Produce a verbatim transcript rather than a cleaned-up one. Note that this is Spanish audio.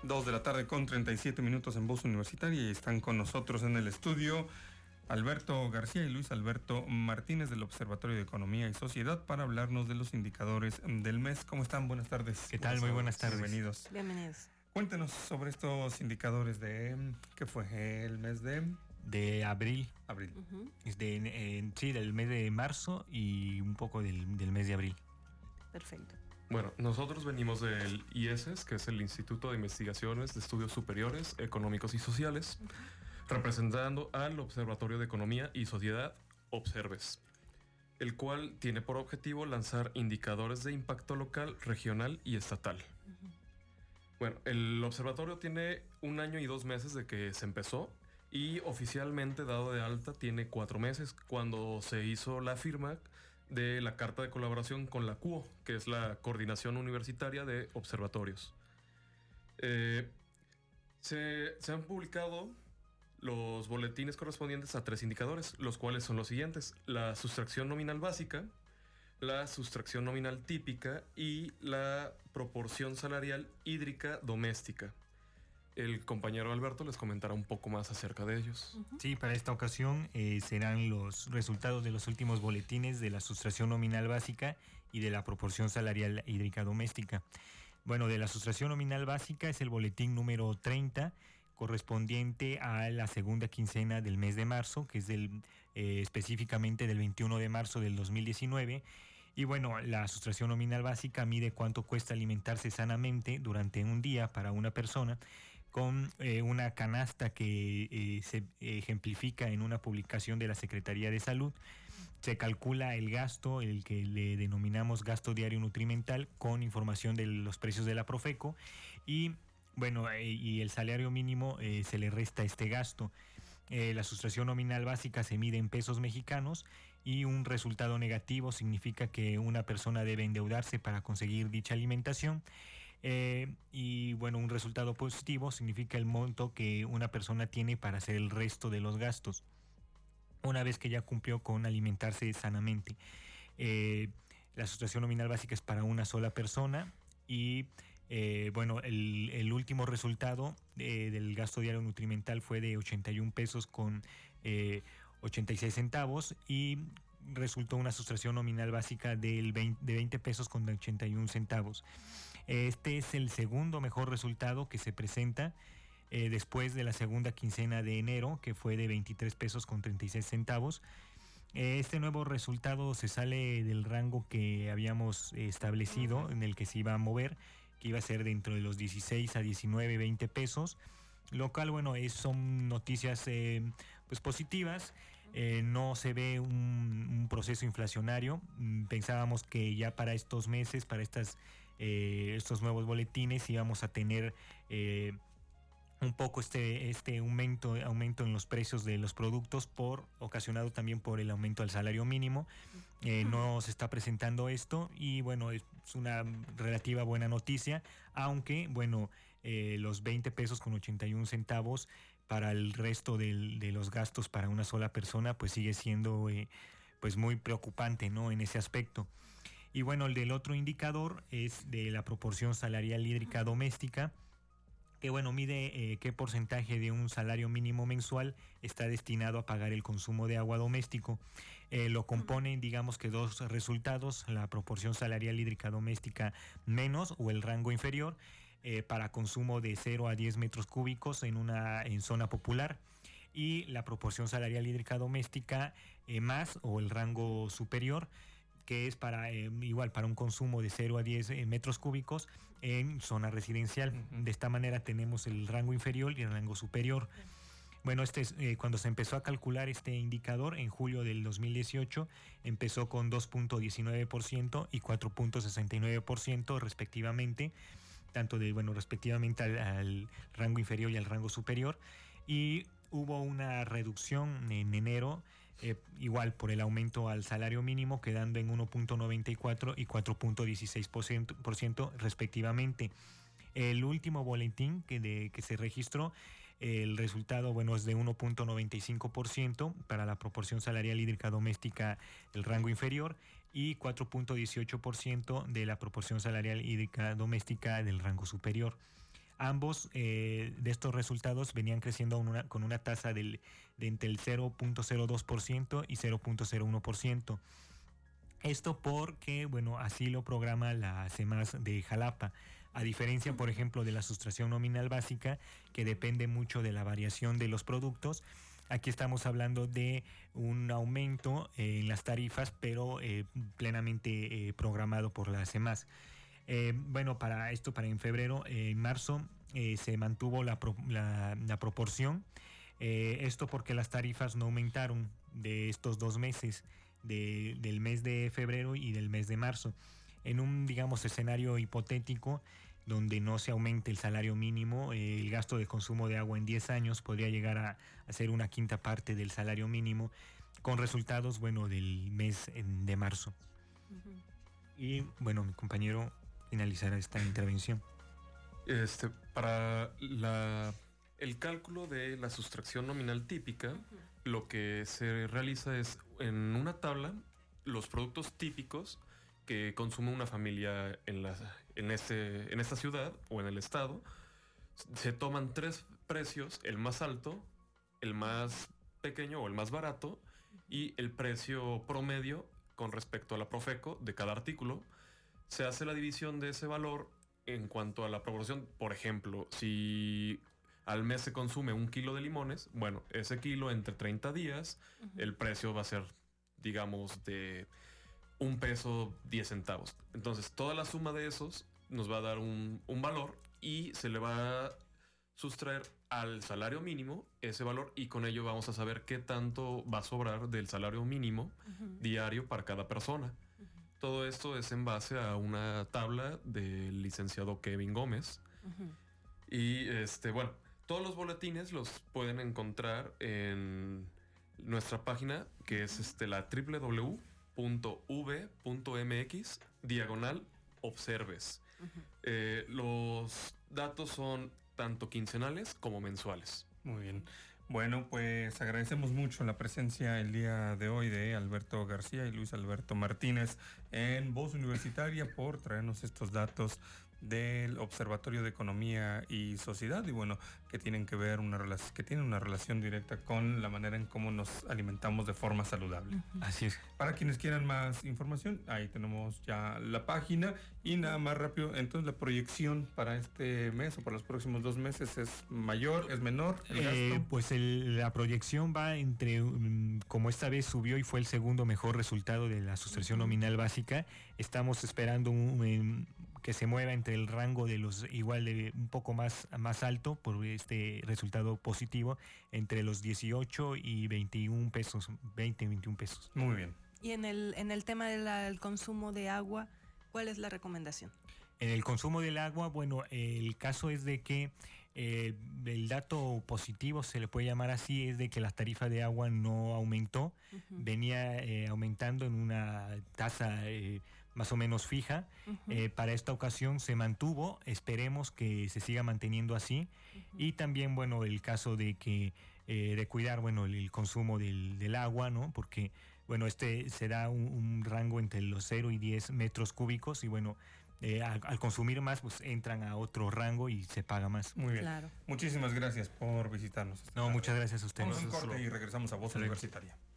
Dos de la tarde con treinta y siete minutos en Voz Universitaria y están con nosotros en el estudio Alberto García y Luis Alberto Martínez del Observatorio de Economía y Sociedad para hablarnos de los indicadores del mes. ¿Cómo están? Buenas tardes. ¿Qué tal? Muy buenas tardes. Bienvenidos. Bienvenidos. Cuéntenos sobre estos indicadores de, ¿qué fue? El mes de... De abril. Abril. Uh-huh. De, eh, sí, del mes de marzo y un poco del, del mes de abril. Perfecto. Bueno, nosotros venimos del I E S E S, que es el Instituto de Investigaciones de Estudios Superiores, Económicos y Sociales, uh-huh. representando al Observatorio de Economía y Sociedad, OBSERVES, el cual tiene por objetivo lanzar indicadores de impacto local, regional y estatal. Uh-huh. Bueno, el observatorio tiene un año y dos meses de que se empezó y oficialmente dado de alta tiene cuatro meses cuando se hizo la firma de la carta de colaboración con la C U O, que es la Coordinación Universitaria de Observatorios. Eh, se, se han publicado los boletines correspondientes a tres indicadores, los cuales son los siguientes: la sustracción nominal básica, la sustracción nominal típica y la proporción salarial hídrica doméstica. El compañero Alberto les comentará un poco más acerca de ellos. Uh-huh. Sí, para esta ocasión eh, serán los resultados de los últimos boletines de la sustracción nominal básica y de la proporción salarial hídrica doméstica. Bueno, de la sustracción nominal básica es el boletín número treinta, correspondiente a la segunda quincena del mes de marzo, que es del, eh, específicamente del veintiuno de marzo del dos mil diecinueve. Y bueno, la sustracción nominal básica mide cuánto cuesta alimentarse sanamente durante un día para una persona, con eh, una canasta que eh, se ejemplifica en una publicación de la Secretaría de Salud. Se calcula el gasto, el que le denominamos gasto diario nutrimental, con información de los precios de la Profeco, y bueno, eh, y el salario mínimo eh, se le resta este gasto. Eh, la sustracción nominal básica se mide en pesos mexicanos y un resultado negativo significa que una persona debe endeudarse para conseguir dicha alimentación. Eh, y bueno, un resultado positivo significa el monto que una persona tiene para hacer el resto de los gastos una vez que ya cumplió con alimentarse sanamente. Eh, la sustracción nominal básica es para una sola persona y Eh, bueno, el, el último resultado eh, del gasto diario nutrimental fue de ochenta y un pesos con eh, ochenta y seis centavos y resultó una sustracción nominal básica del veinte, de veinte pesos con ochenta y un centavos. Este es el segundo mejor resultado que se presenta eh, después de la segunda quincena de enero, que fue de veintitrés pesos con treinta y seis centavos. Este nuevo resultado se sale del rango que habíamos establecido en el que se iba a mover, que iba a ser dentro de los dieciséis a diecinueve, veinte pesos, lo cual, bueno, es, son noticias eh, pues positivas. Eh, no se ve un, un proceso inflacionario. Pensábamos que ya para estos meses, para estas, eh, estos nuevos boletines, íbamos a tener eh, un poco este, este aumento, aumento en los precios de los productos, por ocasionado también por el aumento del salario mínimo. Eh, no se está presentando esto y bueno, es una relativa buena noticia, aunque bueno, eh, los veinte pesos con ochenta y un centavos para el resto del, de los gastos para una sola persona pues sigue siendo eh, pues muy preocupante, ¿no?, en ese aspecto. Y bueno, el del otro indicador es de la proporción salarial hídrica doméstica, que bueno, mide eh, qué porcentaje de un salario mínimo mensual está destinado a pagar el consumo de agua doméstico. Eh, lo componen, digamos que dos resultados: la proporción salarial hídrica doméstica menos o el rango inferior eh, para consumo de cero a diez metros cúbicos en una en zona popular, y la proporción salarial hídrica doméstica eh, más o el rango superior, que es para eh, igual para un consumo de cero a diez eh, metros cúbicos en zona residencial. Uh-huh. De esta manera tenemos el rango inferior y el rango superior. Uh-huh. Bueno, este es, eh, cuando se empezó a calcular este indicador en julio del dos mil dieciocho, empezó con dos punto diecinueve por ciento y cuatro punto sesenta y nueve por ciento respectivamente, tanto de, bueno, respectivamente al, al rango inferior y al rango superior, y hubo una reducción en enero, eh, igual por el aumento al salario mínimo, quedando en uno punto noventa y cuatro y cuatro punto dieciséis por ciento respectivamente. El último boletín que, de, que se registró, el resultado, bueno, es de uno punto noventa y cinco por ciento para la proporción salarial hídrica doméstica del rango inferior y cuatro punto dieciocho por ciento de la proporción salarial hídrica doméstica del rango superior. Ambos eh, de estos resultados venían creciendo una, con una tasa del, de entre el cero punto cero dos por ciento y cero punto cero uno por ciento. Esto porque, bueno, así lo programa la CEMAS de Jalapa. A diferencia, por ejemplo, de la sustracción nominal básica, que depende mucho de la variación de los productos, aquí estamos hablando de un aumento eh, en las tarifas, pero eh, plenamente eh, programado por la CEMAS. Eh, bueno, para esto, para en febrero, eh, en marzo, eh, se mantuvo la, pro, la, la proporción. Eh, esto porque las tarifas no aumentaron de estos dos meses, de, del mes de febrero y del mes de marzo. En un, digamos, escenario hipotético donde no se aumente el salario mínimo, eh, el gasto de consumo de agua en diez años podría llegar a, a ser una quinta parte del salario mínimo, con resultados, bueno, del mes de marzo. Uh-huh. Y, bueno, mi compañero finalizará esta intervención. Este, para la, el cálculo de la sustracción nominal típica, uh-huh. lo que se realiza es en una tabla los productos típicos que consume una familia en, la, en, este, en esta ciudad o en el estado. Se toman tres precios, el más alto, el más pequeño o el más barato y el precio promedio con respecto a la Profeco de cada artículo. Se hace la división de ese valor en cuanto a la proporción. Por ejemplo, si al mes se consume un kilo de limones, bueno, ese kilo entre treinta días, uh-huh. el precio va a ser, digamos, de un peso diez centavos. Entonces, toda la suma de esos nos va a dar un, un valor y se le va a sustraer al salario mínimo ese valor y con ello vamos a saber qué tanto va a sobrar del salario mínimo uh-huh. diario para cada persona. Uh-huh. Todo esto es en base a una tabla del licenciado Kevin Gómez. Uh-huh. Y, este, bueno, todos los boletines los pueden encontrar en nuestra página, que es este, la doble u doble u doble u punto v punto m x diagonal observes. Uh-huh. Eh, los datos son tanto quincenales como mensuales. Muy bien. Bueno, pues agradecemos mucho la presencia el día de hoy de Alberto García y Luis Alberto Martínez en Voz Universitaria por traernos estos datos del Observatorio de Economía y Sociedad y bueno, que tienen que ver una relación, que tienen una relación directa con la manera en cómo nos alimentamos de forma saludable. Uh-huh. Así es. Para quienes quieran más información, ahí tenemos ya la página y nada más rápido, entonces la proyección para este mes o para los próximos dos meses es mayor, es menor, el eh, gasto. Pues el, la proyección va entre, um, como esta vez subió y fue el segundo mejor resultado de la sustracción uh-huh. nominal básica, estamos esperando un, un que se mueva entre el rango de los igual de un poco más, más alto por este resultado positivo, entre los dieciocho y veintiún pesos, veinte, veintiún pesos. Muy bien. Y en el, en el tema del consumo de agua, ¿cuál es la recomendación? En el consumo del agua, bueno, el caso es de que eh, el dato positivo, se le puede llamar así, es de que la tarifa de agua no aumentó, uh-huh. venía eh, aumentando en una tasa eh, más o menos fija. Uh-huh. Eh, para esta ocasión se mantuvo, esperemos que se siga manteniendo así. Uh-huh. Y también, bueno, el caso de que eh, de cuidar, bueno, el, el consumo del, del agua, ¿no? Porque, bueno, este se da un, un rango entre los cero y diez metros cúbicos y, bueno, eh, al, al consumir más, pues entran a otro rango y se paga más. Muy bien. Claro. Muchísimas gracias por visitarnos. No, muchas gracias a ustedes. Vamos a un corte y regresamos a Voz Universitaria.